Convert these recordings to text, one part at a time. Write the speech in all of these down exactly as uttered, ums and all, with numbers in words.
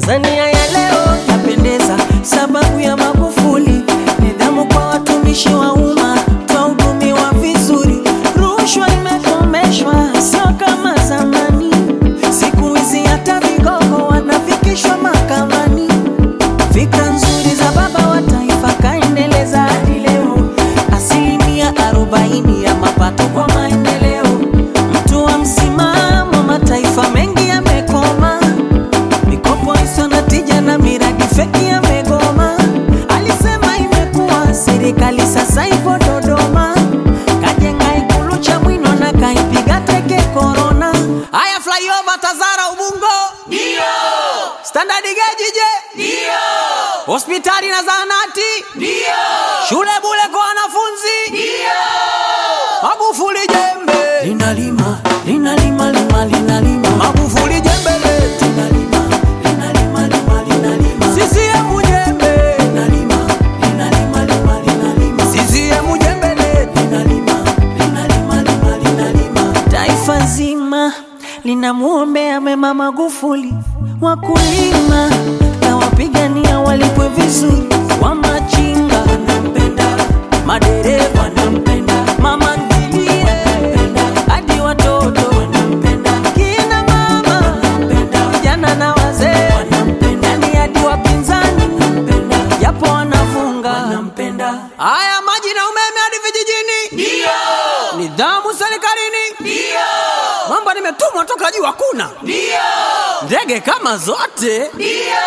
Tanzania ya leo yapendeza sababu ya Magufuli. Nidhamu kwa watumishi wa umma, twahudumiwa vizuri. Rushwa imekomeshwa, sio kama zamani. Siku hizi hata vigogo wanafikishwa mahakamani. Fikra nzuri za baba wa taifa kaendeleza hadi leo. Asilimia arobaini ya mapato kwa maendeleo. Mtu wa msimamo, mataifa mengi yamekoma. Mikopo isiyo na tija na miradi feki yamegoma. Alisema imekuwa serikali sasa ipo Dodoma. Kajenga Ikulu Chamwino na kaipiga teke corona. Haya flyover Tazara Ubungo ndio. Standard Gauge je? Ndio. Hospitali na zahanati ndio. Shule bure kwa wanafunzi ndio. Magufuli jembe linalima, linalima, lima, linalima. Magufuli jembe linalima, linalima, lima, linalima. C C M jembe linalima, linalima, lima, linalima. C C M jembe linalima, linalima, lima, linalima. Taifa zima linamuombea mema Magufuli. Wakulima na wapigania walipwe vizuri. Wamachinga wanampenda, madereva wanampenda, mama ntilie wanampenda, hadi watoto wanampenda, kina mama wanampenda, vijana na wazee wanampenda, yani hadi wapinzani wanampenda, japo wanafunga wanampenda. Haya maji na umeme hadi vijijini ndio. Nidhamu serikalini ndio. Mambo nimetumwa toka juu hakuna ndio. Ndege kama zote ndio.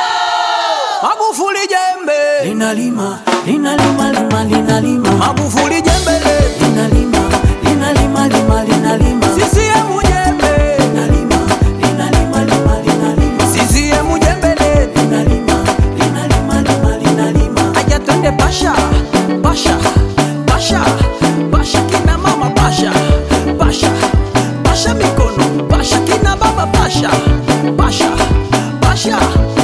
Magufuli jembe linalima, linalima, lima, linalima. Magufuli jembe linalima, linalima, lima, linalima. C C M jembe linalima, linalima, lima, linalima. C C M jembe linalima, linalima, lima, linalima. Aja twende pasha, pasha, pasha, pasha kina mama pasha, pasha, pasha mikono, pasha kina baba pasha, pasha, pasha.